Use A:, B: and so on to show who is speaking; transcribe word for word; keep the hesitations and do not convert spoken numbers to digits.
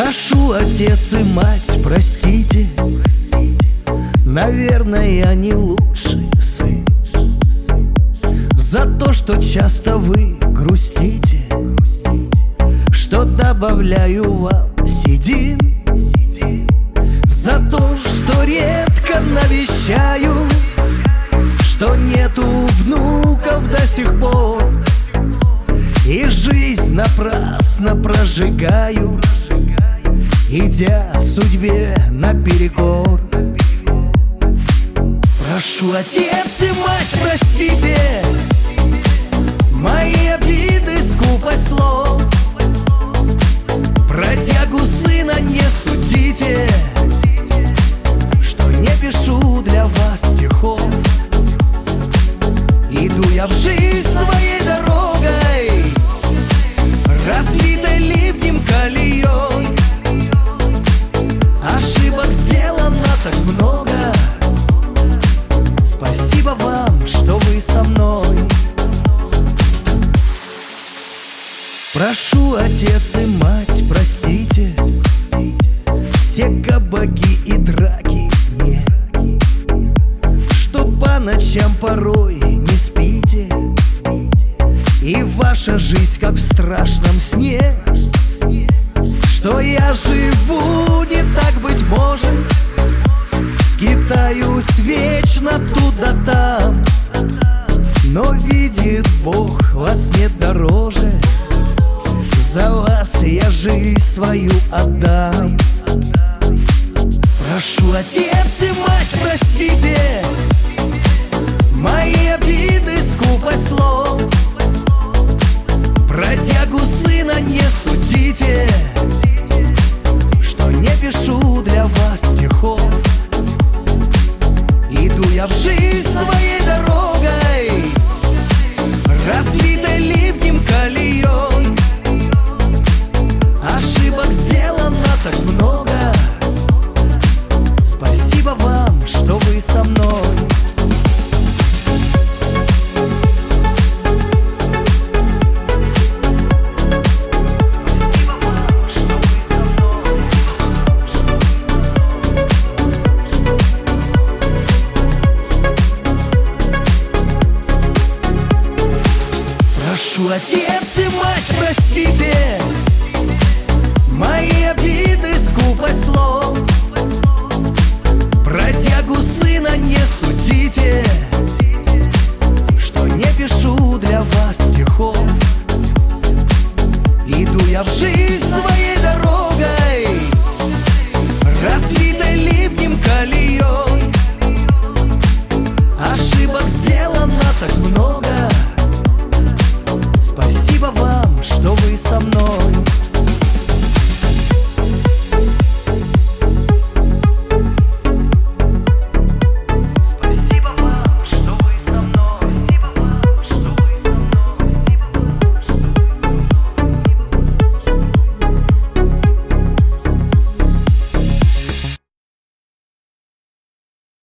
A: Прошу, отец и мать, простите, наверное, я не лучший сын, за то, что часто вы грустите, что добавляю вам седин, за то, что редко навещаю, что нету внуков до сих пор, и жизнь напрасно прожигаю, идя судьбе наперекор. Прошу, отец и мать, простите мои обиды, скупость слов. Про тягу сына не судите, что не пишу для вас стихов. Иду я в жизнь своей дорогой, разбитой ливнем колеей. Ошибок сделано так много, спасибо вам, что вы со мной. Прошу, отец и мать, простите все кабаки и драки мне, что по ночам порой не спите, и ваша жизнь как в страшном сне, что я живу не так, быть может, скитаюсь вечно туда-там, но видит Бог, вас нет дороже, за вас я жизнь свою отдам. Прошу, отец и мать, простите мои обиды, скупость слов. Про тягу сына не судите,